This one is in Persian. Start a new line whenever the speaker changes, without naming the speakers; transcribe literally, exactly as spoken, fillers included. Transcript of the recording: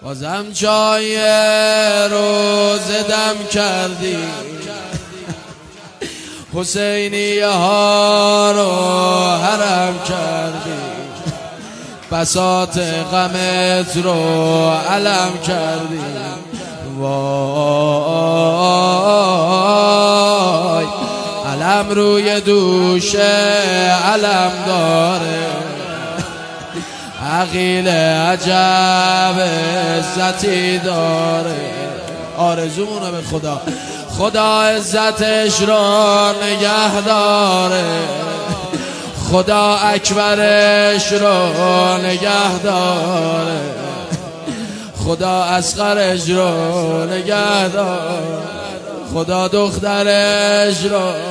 بازم جای روزه دم کردی، حسینیه ها رو حرم کردی، بساط غمت رو علم کردی. وای علم روی دوشه علم داره، عقیل عجب عزتی داره. آرزومونو به خدا، خدا عزتش رو نگه داره، خدا اکبرش رو نگه داره، خدا اصغرش رو نگه داره، خدا دخترش رو